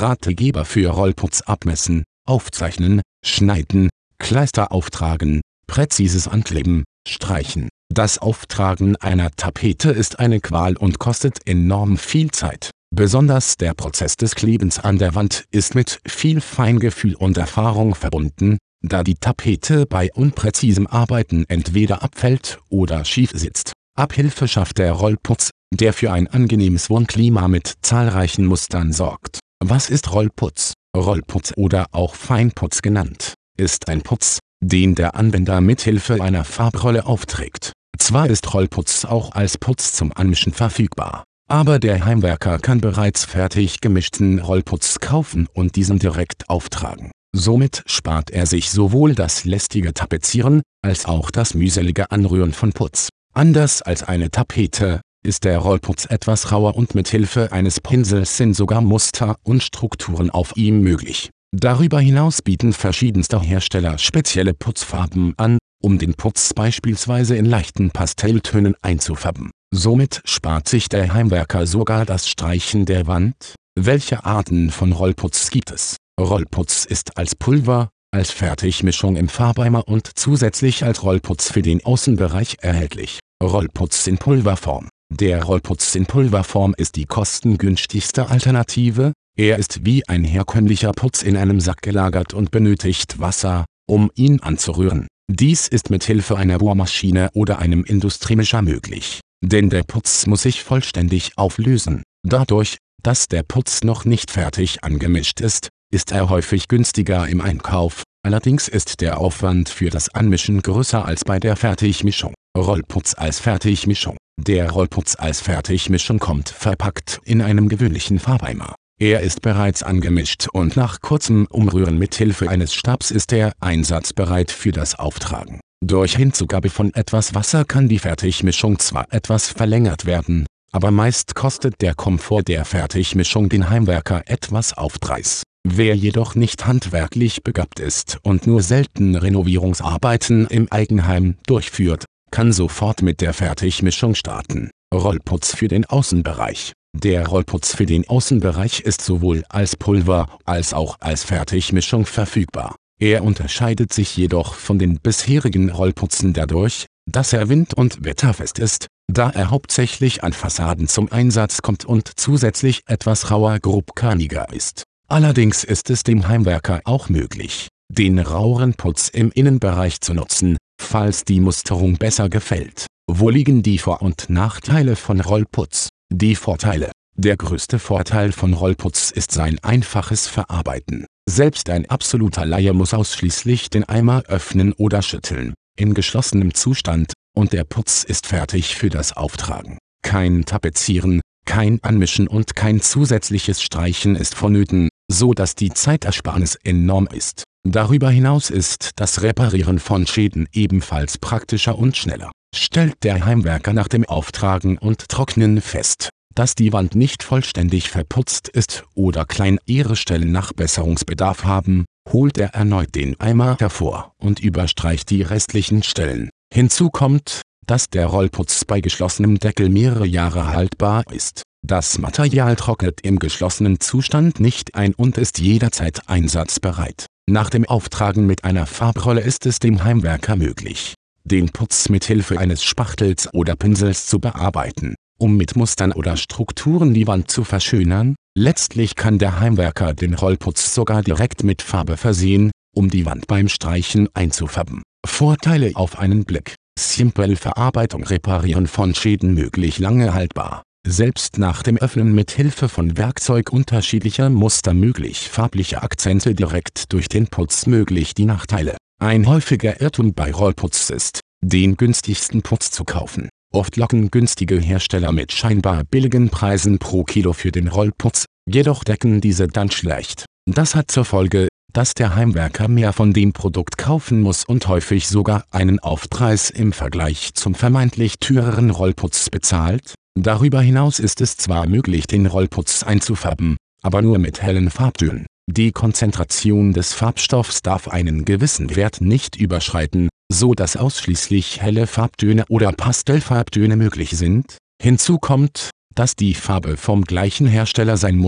Ratgeber für Rollputz abmessen, aufzeichnen, schneiden, Kleister auftragen, präzises Ankleben, streichen. Das Auftragen einer Tapete ist eine Qual und kostet enorm viel Zeit. Besonders der Prozess des Klebens an der Wand ist mit viel Feingefühl und Erfahrung verbunden, da die Tapete bei unpräzisem Arbeiten entweder abfällt oder schief sitzt. Abhilfe schafft der Rollputz, der für ein angenehmes Wohnklima mit zahlreichen Mustern sorgt. Was ist Rollputz? Rollputz oder auch Feinputz genannt, ist ein Putz, den der Anwender mithilfe einer Farbrolle aufträgt. Zwar ist Rollputz auch als Putz zum Anmischen verfügbar, aber der Heimwerker kann bereits fertig gemischten Rollputz kaufen und diesen direkt auftragen. Somit spart er sich sowohl das lästige Tapezieren, als auch das mühselige Anrühren von Putz. Anders als eine Tapete, ist der Rollputz etwas rauer und mit Hilfe eines Pinsels sind sogar Muster und Strukturen auf ihm möglich. Darüber hinaus bieten verschiedenste Hersteller spezielle Putzfarben an, um den Putz beispielsweise in leichten Pastelltönen einzufärben. Somit spart sich der Heimwerker sogar das Streichen der Wand. Welche Arten von Rollputz gibt es? Rollputz ist als Pulver, als Fertigmischung im Farbeimer und zusätzlich als Rollputz für den Außenbereich erhältlich. Rollputz in Pulverform. Der Rollputz in Pulverform ist die kostengünstigste Alternative. Er ist wie ein herkömmlicher Putz in einem Sack gelagert und benötigt Wasser, um ihn anzurühren. Dies ist mit Hilfe einer Bohrmaschine oder einem Industriemischer möglich, denn der Putz muss sich vollständig auflösen. Dadurch, dass der Putz noch nicht fertig angemischt ist er häufig günstiger im Einkauf, allerdings ist der Aufwand für das Anmischen größer als bei der Fertigmischung. Rollputz als Fertigmischung. Der Rollputz als Fertigmischung kommt verpackt in einem gewöhnlichen Farbeimer. Er ist bereits angemischt und nach kurzem Umrühren mit Hilfe eines Stabs ist er einsatzbereit für das Auftragen. Durch Hinzugabe von etwas Wasser kann die Fertigmischung zwar etwas verlängert werden, aber meist kostet der Komfort der Fertigmischung den Heimwerker etwas Aufpreis. Wer jedoch nicht handwerklich begabt ist und nur selten Renovierungsarbeiten im Eigenheim durchführt, kann sofort mit der Fertigmischung starten. Rollputz für den Außenbereich. Der Rollputz für den Außenbereich ist sowohl als Pulver als auch als Fertigmischung verfügbar. Er unterscheidet sich jedoch von den bisherigen Rollputzen dadurch, dass er wind- und wetterfest ist, da er hauptsächlich an Fassaden zum Einsatz kommt und zusätzlich etwas rauer grobkörniger ist. Allerdings ist es dem Heimwerker auch möglich, den raueren Putz im Innenbereich zu nutzen, falls die Musterung besser gefällt. Wo liegen die Vor- und Nachteile von Rollputz? Die Vorteile. Der größte Vorteil von Rollputz ist sein einfaches Verarbeiten. Selbst ein absoluter Laie muss ausschließlich den Eimer öffnen oder schütteln, in geschlossenem Zustand, und der Putz ist fertig für das Auftragen. Kein Tapezieren, kein Anmischen und kein zusätzliches Streichen ist vonnöten, so dass die Zeitersparnis enorm ist. Darüber hinaus ist das Reparieren von Schäden ebenfalls praktischer und schneller. Stellt der Heimwerker nach dem Auftragen und Trocknen fest, dass die Wand nicht vollständig verputzt ist oder kleinere Stellen Nachbesserungsbedarf haben, holt er erneut den Eimer hervor und überstreicht die restlichen Stellen. Hinzu kommt, dass der Rollputz bei geschlossenem Deckel mehrere Jahre haltbar ist. Das Material trocknet im geschlossenen Zustand nicht ein und ist jederzeit einsatzbereit. Nach dem Auftragen mit einer Farbrolle ist es dem Heimwerker möglich, den Putz mit Hilfe eines Spachtels oder Pinsels zu bearbeiten, um mit Mustern oder Strukturen die Wand zu verschönern. Letztlich kann der Heimwerker den Rollputz sogar direkt mit Farbe versehen, um die Wand beim Streichen einzufärben. Vorteile auf einen Blick. Simple Verarbeitung. Reparieren von Schäden möglich. Lange haltbar. Selbst nach dem Öffnen mit Hilfe von Werkzeug unterschiedlicher Muster möglich. Farbliche Akzente direkt durch den Putz möglich. Die Nachteile. Ein häufiger Irrtum bei Rollputz ist, den günstigsten Putz zu kaufen. Oft locken günstige Hersteller mit scheinbar billigen Preisen pro Kilo für den Rollputz, jedoch decken diese dann schlecht. Das hat zur Folge, dass der Heimwerker mehr von dem Produkt kaufen muss und häufig sogar einen Aufpreis im Vergleich zum vermeintlich teureren Rollputz bezahlt. Darüber hinaus ist es zwar möglich, den Rollputz einzufärben, aber nur mit hellen Farbtönen. Die Konzentration des Farbstoffs darf einen gewissen Wert nicht überschreiten, so dass ausschließlich helle Farbtöne oder Pastellfarbtöne möglich sind. Hinzu kommt, dass die Farbe vom gleichen Hersteller sein muss,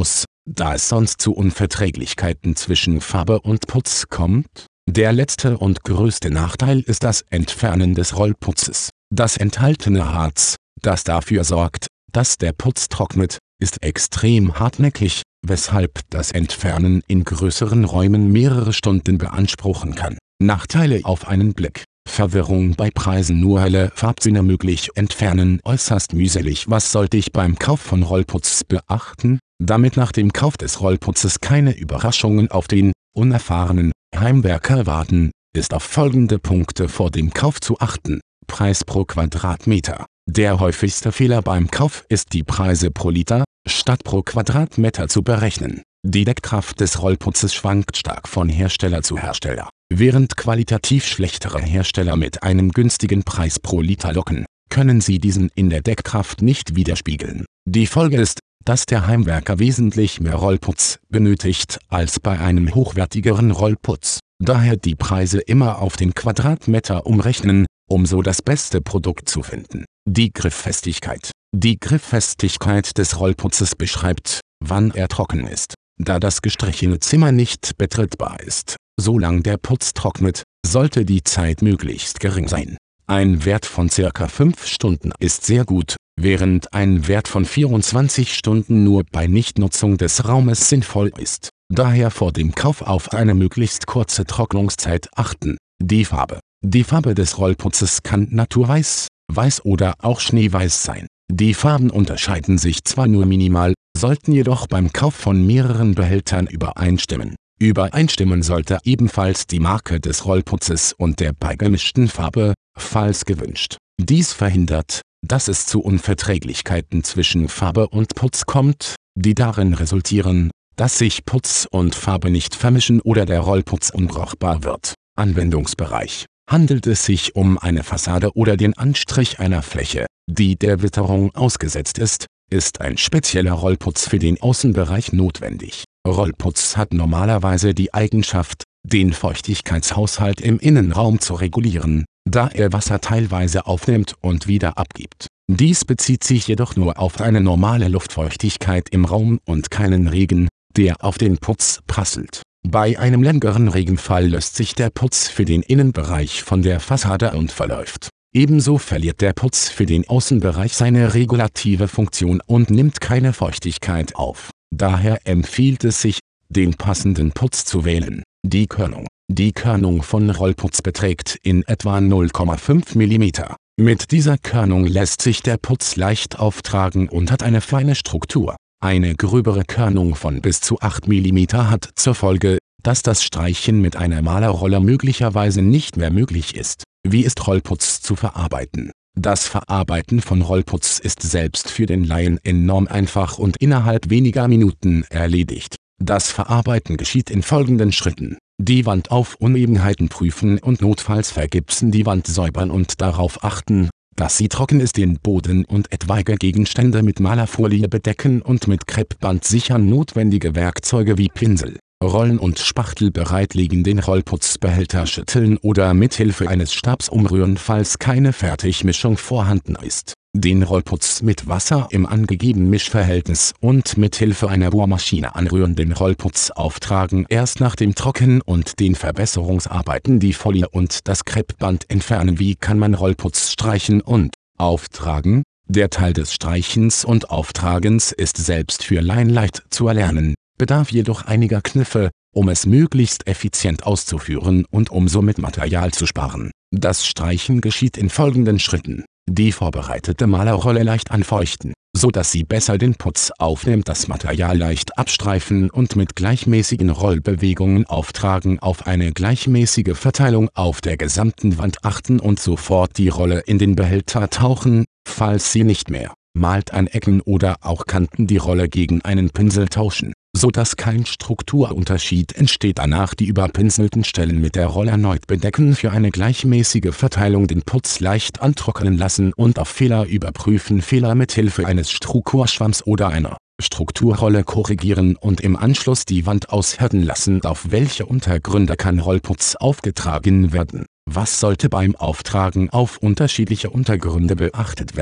da es sonst zu Unverträglichkeiten zwischen Farbe und Putz kommt. Der letzte und größte Nachteil ist das Entfernen des Rollputzes. Das enthaltene Harz, das dafür sorgt, dass der Putz trocknet, ist extrem hartnäckig, weshalb das Entfernen in größeren Räumen mehrere Stunden beanspruchen kann. Nachteile auf einen Blick: Verwirrung bei Preisen, nur helle Farbtöne möglich, Entfernen äußerst mühselig. Was sollte ich beim Kauf von Rollputz beachten? Damit nach dem Kauf des Rollputzes keine Überraschungen auf den unerfahrenen Heimwerker warten, ist auf folgende Punkte vor dem Kauf zu achten. Preis pro Quadratmeter: Der häufigste Fehler beim Kauf ist, die Preise pro Liter statt pro Quadratmeter zu berechnen. Die Deckkraft des Rollputzes schwankt stark von Hersteller zu Hersteller. Während qualitativ schlechtere Hersteller mit einem günstigen Preis pro Liter locken, können sie diesen in der Deckkraft nicht widerspiegeln. Die Folge ist, dass der Heimwerker wesentlich mehr Rollputz benötigt als bei einem hochwertigeren Rollputz. Daher die Preise immer auf den Quadratmeter umrechnen, um so das beste Produkt zu finden. Die Grifffestigkeit: Die Grifffestigkeit des Rollputzes beschreibt, wann er trocken ist. Da das gestrichene Zimmer nicht betretbar ist, solange der Putz trocknet, sollte die Zeit möglichst gering sein. Ein Wert von ca. 5 Stunden ist sehr gut, während ein Wert von 24 Stunden nur bei Nichtnutzung des Raumes sinnvoll ist. Daher vor dem Kauf auf eine möglichst kurze Trocknungszeit achten. Die Farbe: Die Farbe des Rollputzes kann naturweiß, weiß oder auch schneeweiß sein. Die Farben unterscheiden sich zwar nur minimal, sollten jedoch beim Kauf von mehreren Behältern übereinstimmen. Übereinstimmen sollte ebenfalls die Marke des Rollputzes und der beigemischten Farbe, falls gewünscht. Dies verhindert, dass es zu Unverträglichkeiten zwischen Farbe und Putz kommt, die darin resultieren, dass sich Putz und Farbe nicht vermischen oder der Rollputz unbrauchbar wird. Anwendungsbereich: Handelt es sich um eine Fassade oder den Anstrich einer Fläche, die der Witterung ausgesetzt ist, ist ein spezieller Rollputz für den Außenbereich notwendig. Rollputz hat normalerweise die Eigenschaft, den Feuchtigkeitshaushalt im Innenraum zu regulieren, da er Wasser teilweise aufnimmt und wieder abgibt. Dies bezieht sich jedoch nur auf eine normale Luftfeuchtigkeit im Raum und keinen Regen, der auf den Putz prasselt. Bei einem längeren Regenfall löst sich der Putz für den Innenbereich von der Fassade und verläuft. Ebenso verliert der Putz für den Außenbereich seine regulative Funktion und nimmt keine Feuchtigkeit auf. Daher empfiehlt es sich, den passenden Putz zu wählen. Die Körnung: Die Körnung von Rollputz beträgt in etwa 0,5 mm. Mit dieser Körnung lässt sich der Putz leicht auftragen und hat eine feine Struktur. Eine gröbere Körnung von bis zu 8 mm hat zur Folge, dass das Streichen mit einer Malerrolle möglicherweise nicht mehr möglich ist. Wie ist Rollputz zu verarbeiten? Das Verarbeiten von Rollputz ist selbst für den Laien enorm einfach und innerhalb weniger Minuten erledigt. Das Verarbeiten geschieht in folgenden Schritten: Die Wand auf Unebenheiten prüfen und notfalls vergipsen, die Wand säubern und darauf achten, dass sie trocken ist, den Boden und etwaige Gegenstände mit Malerfolie bedecken und mit Kreppband sichern. Notwendige Werkzeuge wie Pinsel, Rollen und Spachtel bereitlegen, den Rollputzbehälter schütteln oder mithilfe eines Stabs umrühren, falls keine Fertigmischung vorhanden ist. Den Rollputz mit Wasser im angegebenen Mischverhältnis und mithilfe einer Bohrmaschine anrühren, den Rollputz auftragen, erst nach dem Trocknen und den Verbesserungsarbeiten die Folie und das Kreppband entfernen. Wie kann man Rollputz streichen und auftragen? Der Teil des Streichens und Auftragens ist selbst für Laien leicht zu erlernen, bedarf jedoch einiger Kniffe, um es möglichst effizient auszuführen und um somit Material zu sparen. Das Streichen geschieht in folgenden Schritten: Die vorbereitete Malerrolle leicht anfeuchten, so dass sie besser den Putz aufnimmt, das Material leicht abstreifen und mit gleichmäßigen Rollbewegungen auftragen, auf eine gleichmäßige Verteilung auf der gesamten Wand achten und sofort die Rolle in den Behälter tauchen, falls sie nicht mehr malt, an Ecken oder auch Kanten die Rolle gegen einen Pinsel tauschen, so dass kein Strukturunterschied entsteht. Danach die überpinselten Stellen mit der Rolle erneut bedecken, für eine gleichmäßige Verteilung den Putz leicht antrocknen lassen und auf Fehler überprüfen, Fehler mit Hilfe eines Strukturschwamms oder einer Strukturrolle korrigieren und im Anschluss die Wand aushärten lassen. Auf welche Untergründe kann Rollputz aufgetragen werden? Was sollte beim Auftragen auf unterschiedliche Untergründe beachtet werden?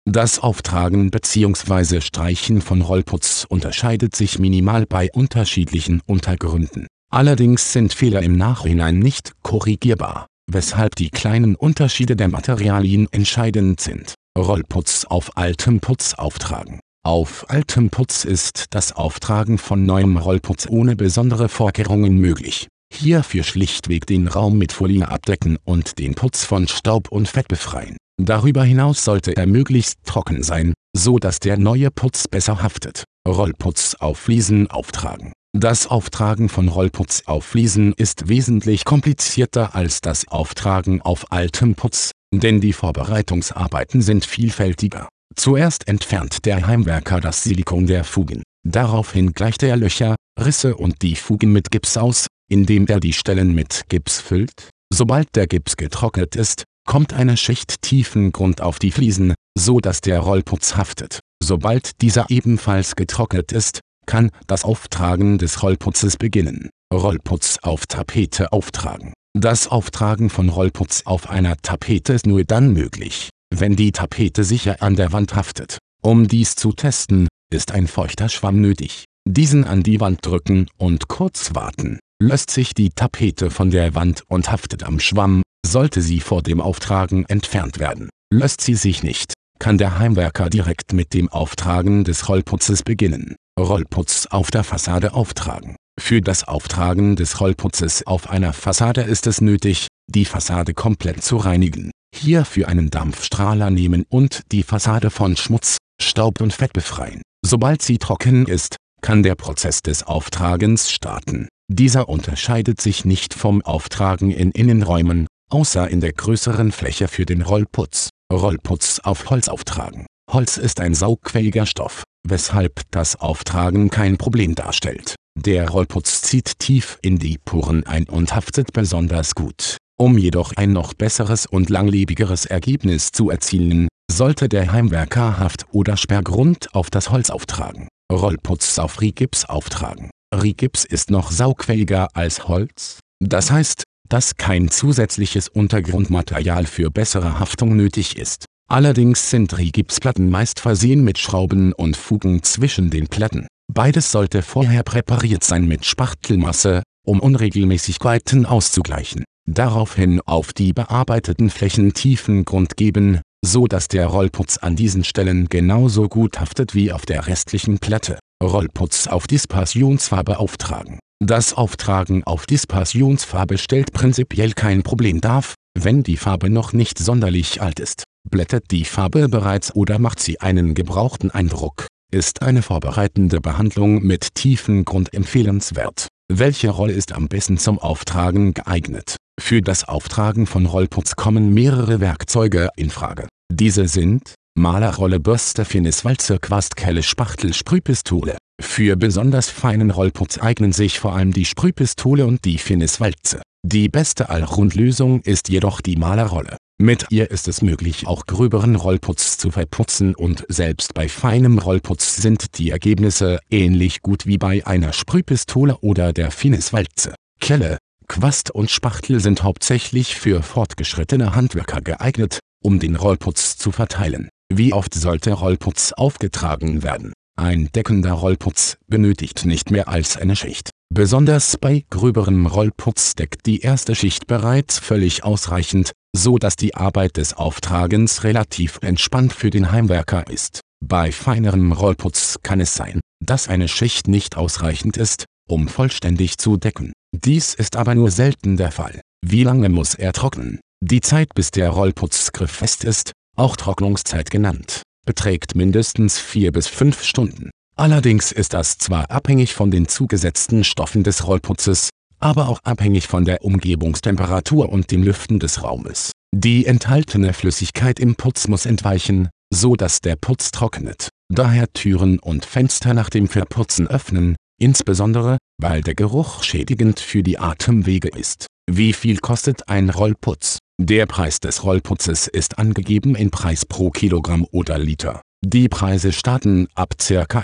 Das Auftragen bzw. Streichen von Rollputz unterscheidet sich minimal bei unterschiedlichen Untergründen. Allerdings sind Fehler im Nachhinein nicht korrigierbar, weshalb die kleinen Unterschiede der Materialien entscheidend sind. Rollputz auf altem Putz auftragen. Auf altem Putz ist das Auftragen von neuem Rollputz ohne besondere Vorkehrungen möglich. Hierfür schlichtweg den Raum mit Folie abdecken und den Putz von Staub und Fett befreien. Darüber hinaus sollte er möglichst trocken sein, so dass der neue Putz besser haftet. Rollputz auf Fliesen auftragen. Das Auftragen von Rollputz auf Fliesen ist wesentlich komplizierter als das Auftragen auf altem Putz, denn die Vorbereitungsarbeiten sind vielfältiger. Zuerst entfernt der Heimwerker das Silikon der Fugen. Daraufhin gleicht er Löcher, Risse und die Fugen mit Gips aus, indem er die Stellen mit Gips füllt. Sobald der Gips getrocknet ist, kommt eine Schicht tiefen Grund auf die Fliesen, so dass der Rollputz haftet. Sobald dieser ebenfalls getrocknet ist, kann das Auftragen des Rollputzes beginnen. Rollputz auf Tapete auftragen. Das Auftragen von Rollputz auf einer Tapete ist nur dann möglich, wenn die Tapete sicher an der Wand haftet. Um dies zu testen, ist ein feuchter Schwamm nötig. Diesen an die Wand drücken und kurz warten. Löst sich die Tapete von der Wand und haftet am Schwamm, sollte sie vor dem Auftragen entfernt werden. Löst sie sich nicht, kann der Heimwerker direkt mit dem Auftragen des Rollputzes beginnen. Rollputz auf der Fassade auftragen. Für das Auftragen des Rollputzes auf einer Fassade ist es nötig, die Fassade komplett zu reinigen. Hierfür einen Dampfstrahler nehmen und die Fassade von Schmutz, Staub und Fett befreien. Sobald sie trocken ist, kann der Prozess des Auftragens starten. Dieser unterscheidet sich nicht vom Auftragen in Innenräumen, außer in der größeren Fläche für den Rollputz. Rollputz auf Holz auftragen. Holz ist ein saugfähiger Stoff, weshalb das Auftragen kein Problem darstellt. Der Rollputz zieht tief in die Poren ein und haftet besonders gut. Um jedoch ein noch besseres und langlebigeres Ergebnis zu erzielen, sollte der Heimwerker Haft- oder Sperrgrund auf das Holz auftragen. Rollputz auf Rigips auftragen. Rigips ist noch saugfähiger als Holz. Das heißt, dass kein zusätzliches Untergrundmaterial für bessere Haftung nötig ist. Allerdings sind Rigipsplatten meist versehen mit Schrauben und Fugen zwischen den Platten. Beides sollte vorher präpariert sein mit Spachtelmasse, um Unregelmäßigkeiten auszugleichen. Daraufhin auf die bearbeiteten Flächen tiefen Grund geben, so dass der Rollputz an diesen Stellen genauso gut haftet wie auf der restlichen Platte. Rollputz auf Dispersionsfarbe auftragen. Das Auftragen auf Dispersionsfarbe stellt prinzipiell kein Problem dar, wenn die Farbe noch nicht sonderlich alt ist. Blättet die Farbe bereits oder macht sie einen gebrauchten Eindruck, ist eine vorbereitende Behandlung mit tiefem Grund empfehlenswert. Welche Rolle ist am besten zum Auftragen geeignet? Für das Auftragen von Rollputz kommen mehrere Werkzeuge in Frage. Diese sind Malerrolle, Bürste, Finiswalze, Quastkelle, Spachtel, Sprühpistole. Für besonders feinen Rollputz eignen sich vor allem die Sprühpistole und die Finiswalze. Die beste Allrundlösung ist jedoch die Malerrolle. Mit ihr ist es möglich, auch gröberen Rollputz zu verputzen, und selbst bei feinem Rollputz sind die Ergebnisse ähnlich gut wie bei einer Sprühpistole oder der Finiswalze. Kelle, Quast und Spachtel sind hauptsächlich für fortgeschrittene Handwerker geeignet, um den Rollputz zu verteilen. Wie oft sollte Rollputz aufgetragen werden? Ein deckender Rollputz benötigt nicht mehr als eine Schicht. Besonders bei gröberem Rollputz deckt die erste Schicht bereits völlig ausreichend, so dass die Arbeit des Auftragens relativ entspannt für den Heimwerker ist. Bei feinerem Rollputz kann es sein, dass eine Schicht nicht ausreichend ist, um vollständig zu decken. Dies ist aber nur selten der Fall. Wie lange muss er trocknen? Die Zeit, bis der Rollputz grifffest ist, auch Trocknungszeit genannt, beträgt mindestens 4 bis 5 Stunden. Allerdings ist das zwar abhängig von den zugesetzten Stoffen des Rollputzes, aber auch abhängig von der Umgebungstemperatur und dem Lüften des Raumes. Die enthaltene Flüssigkeit im Putz muss entweichen, so dass der Putz trocknet. Daher Türen und Fenster nach dem Verputzen öffnen, insbesondere, weil der Geruch schädigend für die Atemwege ist. Wie viel kostet ein Rollputz? Der Preis des Rollputzes ist angegeben in Preis pro Kilogramm oder Liter. Die Preise starten ab ca.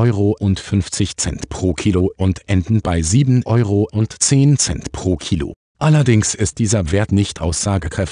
1,50 € pro Kilo und enden bei 7,10 € pro Kilo. Allerdings ist dieser Wert nicht aussagekräftig,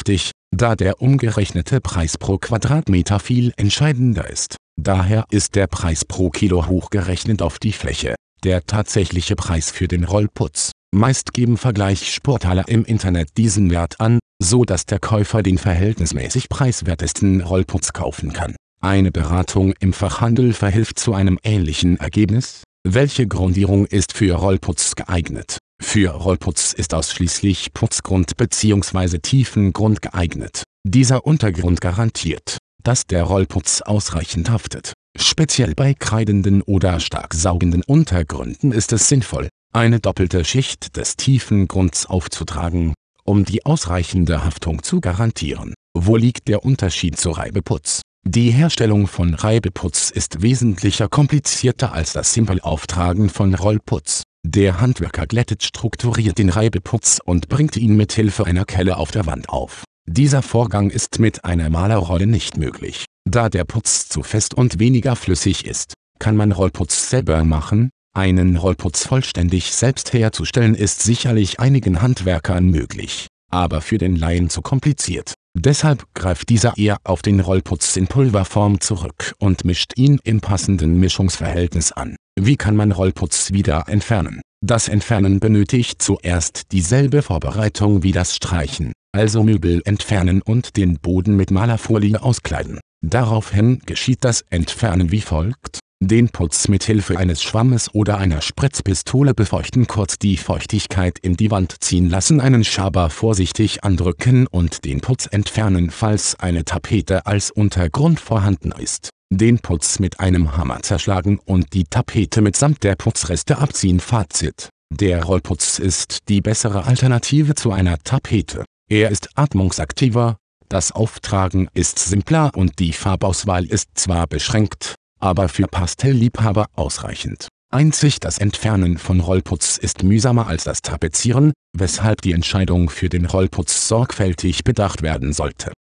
da der umgerechnete Preis pro Quadratmeter viel entscheidender ist. Daher ist der Preis pro Kilo hochgerechnet auf die Fläche der tatsächliche Preis für den Rollputz. Meist geben Vergleichsportale im Internet diesen Wert an, so dass der Käufer den verhältnismäßig preiswertesten Rollputz kaufen kann. Eine Beratung im Fachhandel verhilft zu einem ähnlichen Ergebnis. Welche Grundierung ist für Rollputz geeignet? Für Rollputz ist ausschließlich Putzgrund bzw. Tiefengrund geeignet. Dieser Untergrund garantiert, dass der Rollputz ausreichend haftet. Speziell bei kreidenden oder stark saugenden Untergründen ist es sinnvoll, eine doppelte Schicht des Tiefengrunds aufzutragen, um die ausreichende Haftung zu garantieren. Wo liegt der Unterschied zu Reibeputz? Die Herstellung von Reibeputz ist wesentlich komplizierter als das simple Auftragen von Rollputz. Der Handwerker glättet strukturiert den Reibeputz und bringt ihn mit Hilfe einer Kelle auf der Wand auf. Dieser Vorgang ist mit einer Malerrolle nicht möglich. Da der Putz zu fest und weniger flüssig ist, kann man Rollputz selber machen. Einen Rollputz vollständig selbst herzustellen ist sicherlich einigen Handwerkern möglich, aber für den Laien zu kompliziert. Deshalb greift dieser eher auf den Rollputz in Pulverform zurück und mischt ihn im passenden Mischungsverhältnis an. Wie kann man Rollputz wieder entfernen? Das Entfernen benötigt zuerst dieselbe Vorbereitung wie das Streichen, also Möbel entfernen und den Boden mit Malerfolie auskleiden. Daraufhin geschieht das Entfernen wie folgt: Den Putz mit Hilfe eines Schwammes oder einer Spritzpistole befeuchten, kurz die Feuchtigkeit in die Wand ziehen lassen, einen Schaber vorsichtig andrücken und den Putz entfernen, falls eine Tapete als Untergrund vorhanden ist. Den Putz mit einem Hammer zerschlagen und die Tapete mitsamt der Putzreste abziehen. Fazit: Der Rollputz ist die bessere Alternative zu einer Tapete. Er ist atmungsaktiver, das Auftragen ist simpler und die Farbauswahl ist zwar beschränkt, aber für Pastellliebhaber ausreichend. Einzig das Entfernen von Rollputz ist mühsamer als das Tapezieren, weshalb die Entscheidung für den Rollputz sorgfältig bedacht werden sollte.